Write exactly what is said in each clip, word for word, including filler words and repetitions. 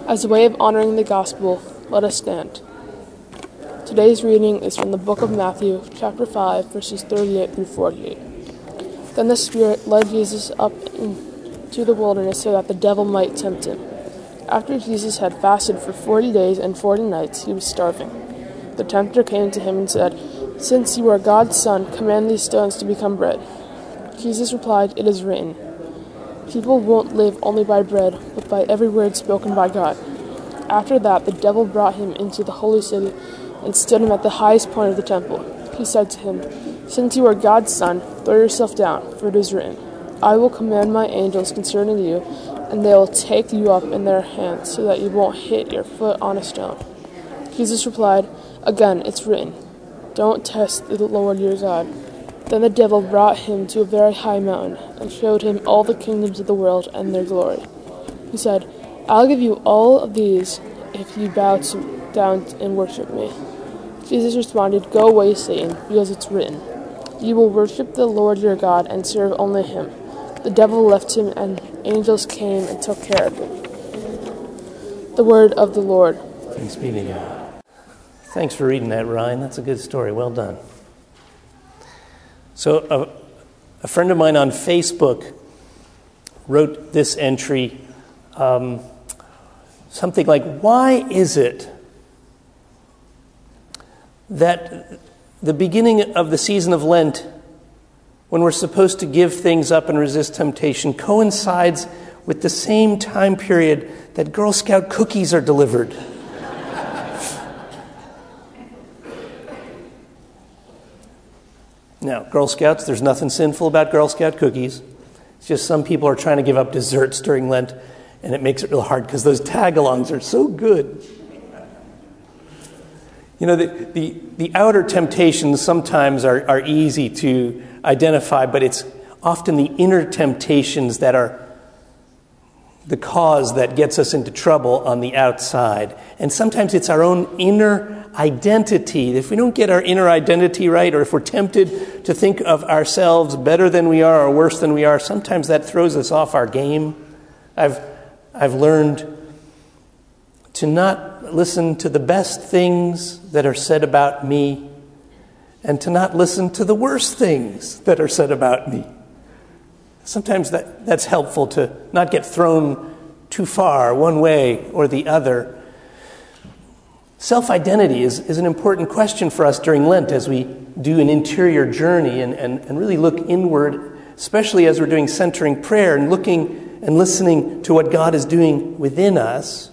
As a way of honoring the gospel, let us stand. Today's reading is from the book of Matthew, chapter five, verses thirty-eight through forty-eight. Then the Spirit led Jesus up into the wilderness so that the devil might tempt him. After Jesus had fasted for forty days and forty nights, he was starving. The tempter came to him and said, "Since you are God's son, command these stones to become bread." Jesus replied, "It is written, people won't live only by bread, but by every word spoken by God." After that, the devil brought him into the holy city and stood him at the highest point of the temple. He said to him, "Since you are God's son, throw yourself down, for it is written, I will command my angels concerning you, and they will take you up in their hands, so that you won't hit your foot on a stone." Jesus replied, "Again, it's written, don't test the Lord your God." Then the devil brought him to a very high mountain, and showed him all the kingdoms of the world and their glory. He said, "I'll give you all of these if you bow to, down and worship me." Jesus responded, "Go away, Satan, because it's written, you will worship the Lord your God and serve only him." The devil left him, and angels came and took care of him. The word of the Lord. Thanks be to God. Thanks for reading that, Ryan. That's a good story. Well done. So a, a friend of mine on Facebook wrote this entry, um, something like, why is it that the beginning of the season of Lent, when we're supposed to give things up and resist temptation, coincides with the same time period that Girl Scout cookies are delivered? Now, Girl Scouts, there's nothing sinful about Girl Scout cookies. It's just some people are trying to give up desserts during Lent, and it makes it real hard because those tag-alongs are so good. You know, the, the, the outer temptations sometimes are, are easy to identify, but it's often the inner temptations that are the cause that gets us into trouble on the outside. And sometimes it's our own inner identity. If we don't get our inner identity right, or if we're tempted to think of ourselves better than we are or worse than we are, sometimes that throws us off our game. I've I've learned to not listen to the best things that are said about me, and to not listen to the worst things that are said about me. Sometimes that, that's helpful to not get thrown too far one way or the other. Self-identity is, is an important question for us during Lent as we do an interior journey and, and, and really look inward, especially as we're doing centering prayer and looking and listening to what God is doing within us.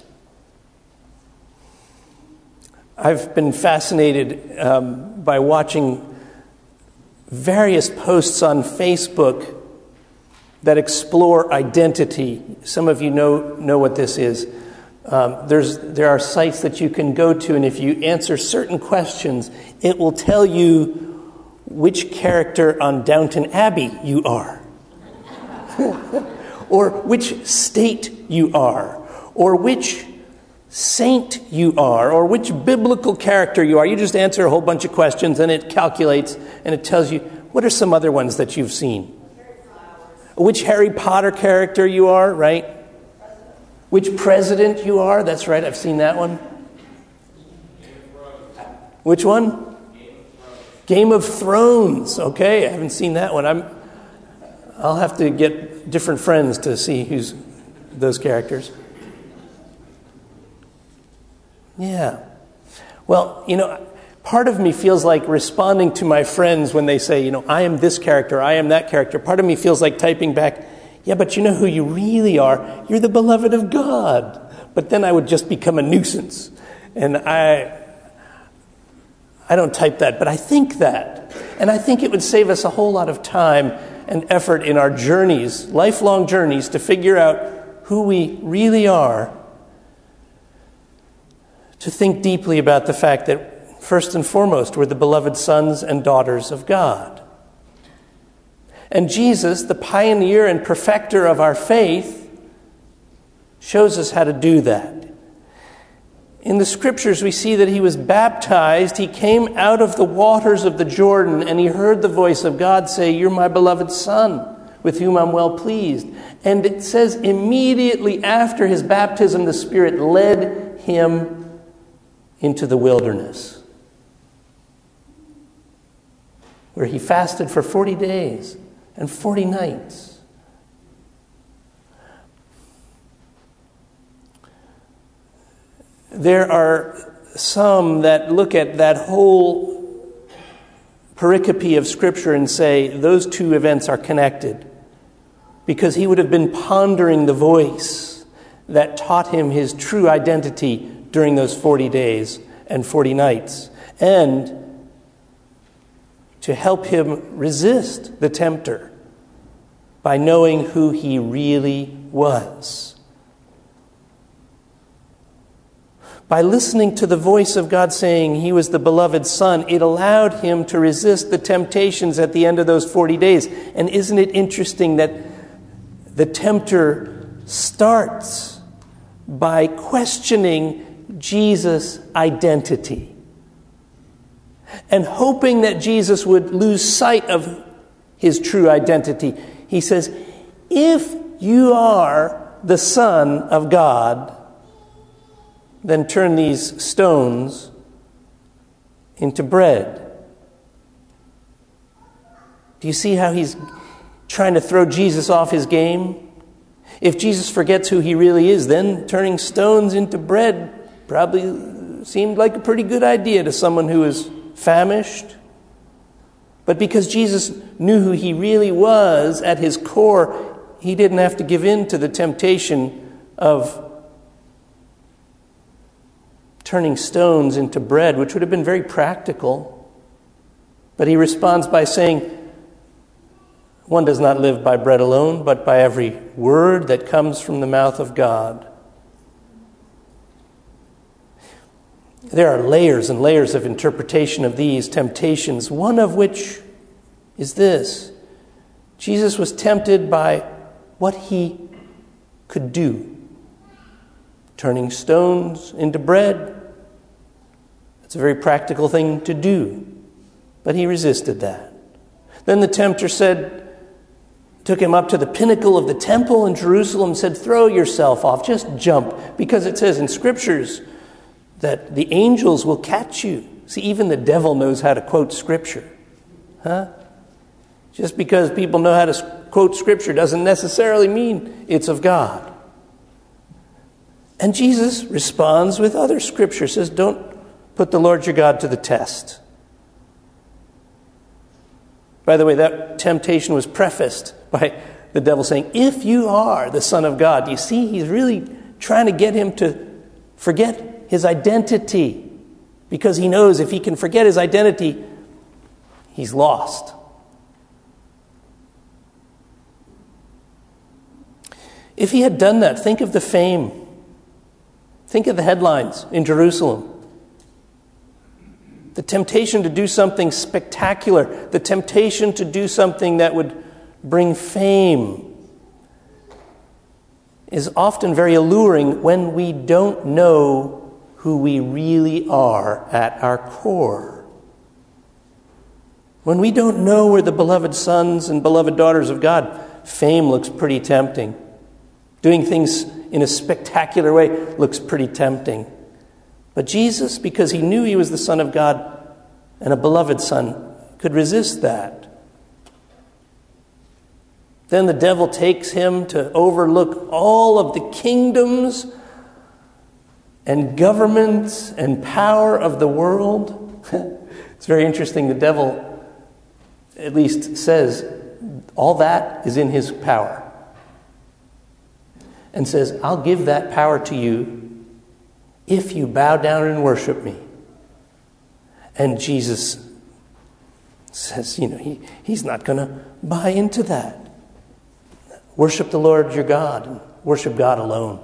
I've been fascinated um, by watching various posts on Facebook that explore identity. Some of you know know what this is. Um, there's there are sites that you can go to, and if you answer certain questions, it will tell you which character on Downton Abbey you are, or which state you are, or which saint you are, or which biblical character you are. You just answer a whole bunch of questions, and it calculates, and it tells you, what are some other ones that you've seen? Which Harry Potter character you are, right? Which president you are. That's right, I've seen that one. Which one? Game of Thrones. Okay, I haven't seen that one. I'm, I'll have to get different friends to see who's those characters. Yeah. Well, you know, part of me feels like responding to my friends when they say, you know, I am this character, I am that character. Part of me feels like typing back, yeah, but you know who you really are? You're the beloved of God. But then I would just become a nuisance. And I I don't type that, but I think that. And I think it would save us a whole lot of time and effort in our journeys, lifelong journeys, to figure out who we really are, to think deeply about the fact that, first and foremost, we're the beloved sons and daughters of God. And Jesus, the pioneer and perfecter of our faith, shows us how to do that. In the scriptures, we see that he was baptized. He came out of the waters of the Jordan, and he heard the voice of God say, "You're my beloved son, with whom I'm well pleased. And it says immediately after his baptism, the Spirit led him into the wilderness, where he fasted for forty days and forty nights. There are some that look at that whole pericope of Scripture and say those two events are connected, because he would have been pondering the voice that taught him his true identity during those forty days and forty nights, and to help him resist the tempter by knowing who he really was. By listening to the voice of God saying he was the beloved Son, it allowed him to resist the temptations at the end of those forty days. And isn't it interesting that the tempter starts by questioning Jesus' identity and hoping that Jesus would lose sight of his true identity. He says, if you are the Son of God, then turn these stones into bread. Do you see how he's trying to throw Jesus off his game? If Jesus forgets who he really is, then turning stones into bread probably seemed like a pretty good idea to someone who is famished. But because Jesus knew who he really was at his core, he didn't have to give in to the temptation of turning stones into bread, which would have been very practical. But he responds by saying, one does not live by bread alone, but by every word that comes from the mouth of God. There are layers and layers of interpretation of these temptations, one of which is this. Jesus was tempted by what he could do. Turning stones into bread. It's a very practical thing to do. But he resisted that. Then the tempter said, took him up to the pinnacle of the temple in Jerusalem and said, throw yourself off, just jump. Because it says in Scriptures that the angels will catch you. See, even the devil knows how to quote Scripture. Huh? Just because people know how to quote Scripture doesn't necessarily mean it's of God. And Jesus responds with other Scripture. Says, don't put the Lord your God to the test. By the way, that temptation was prefaced by the devil saying, if you are the Son of God. You see, he's really trying to get him to forget his identity, because he knows if he can forget his identity, he's lost. If he had done that, think of the fame. Think of the headlines in Jerusalem. The temptation to do something spectacular. The temptation to do something that would bring fame is often very alluring when we don't know who we really are at our core. When we don't know we're the beloved sons and beloved daughters of God, fame looks pretty tempting. Doing things in a spectacular way looks pretty tempting. But Jesus, because he knew he was the Son of God and a beloved Son, could resist that. Then the devil takes him to overlook all of the kingdoms and governments and power of the world. It's very interesting. The devil at least says all that is in his power. And says, I'll give that power to you if you bow down and worship me. And Jesus says, you know, he, he's not going to buy into that. Worship the Lord your God and worship God alone.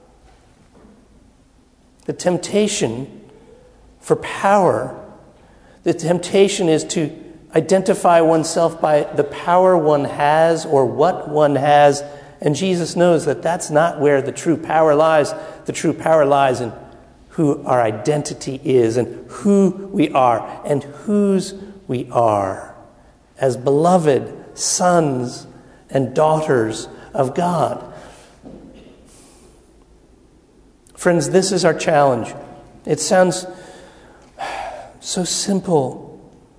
The temptation for power, the temptation is to identify oneself by the power one has or what one has. And Jesus knows that that's not where the true power lies. The true power lies in who our identity is and who we are and whose we are as beloved sons and daughters of God. Friends, this is our challenge. It sounds so simple,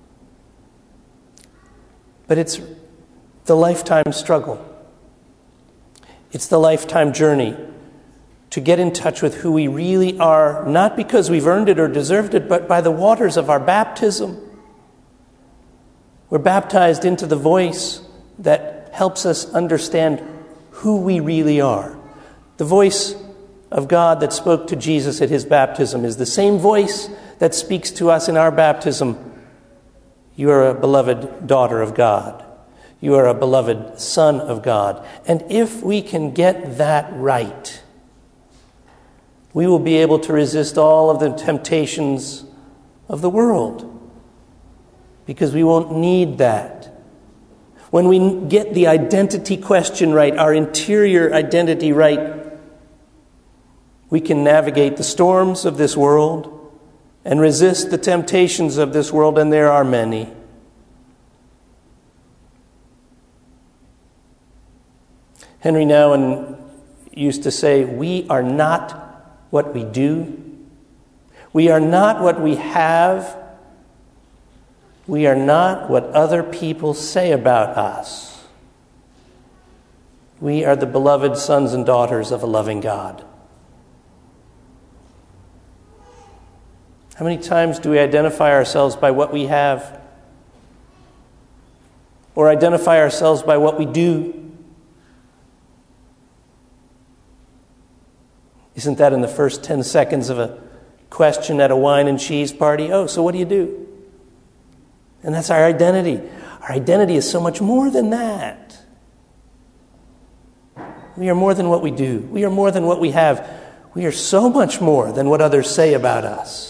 but it's the lifetime struggle. It's the lifetime journey to get in touch with who we really are, not because we've earned it or deserved it, but by the waters of our baptism. We're baptized into the voice that helps us understand who we really are. The voice of God that spoke to Jesus at his baptism is the same voice that speaks to us in our baptism. You are a beloved daughter of God. You are a beloved son of God. And if we can get that right, we will be able to resist all of the temptations of the world, because we won't need that. When we get the identity question right, our interior identity right, we can navigate the storms of this world and resist the temptations of this world, and there are many. Henry Nouwen used to say, "We are not what we do. We are not what we have. We are not what other people say about us. We are the beloved sons and daughters of a loving God." How many times do we identify ourselves by what we have? Or identify ourselves by what we do? Isn't that in the first ten seconds of a question at a wine and cheese party? Oh, so what do you do? And that's our identity. Our identity is so much more than that. We are more than what we do. We are more than what we have. We are so much more than what others say about us.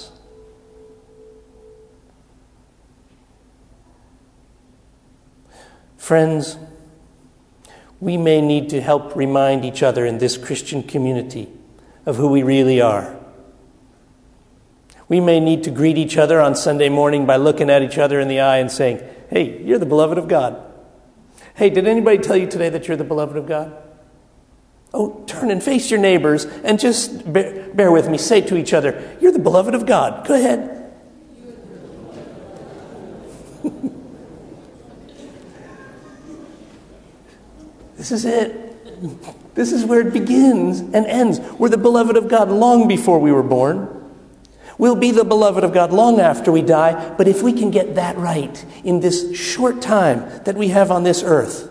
Friends, we may need to help remind each other in this Christian community of who we really are. We may need to greet each other on Sunday morning by looking at each other in the eye and saying, "Hey, you're the beloved of God." Hey, did anybody tell you today that you're the beloved of God? Oh, turn and face your neighbors and just bear, bear with me. Say to each other, "You're the beloved of God." Go ahead. This is it. This is where it begins and ends. We're the beloved of God long before we were born. We'll be the beloved of God long after we die. But if we can get that right in this short time that we have on this earth,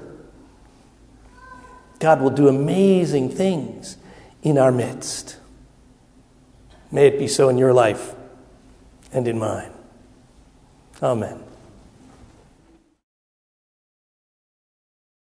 God will do amazing things in our midst. May it be so in your life and in mine. Amen.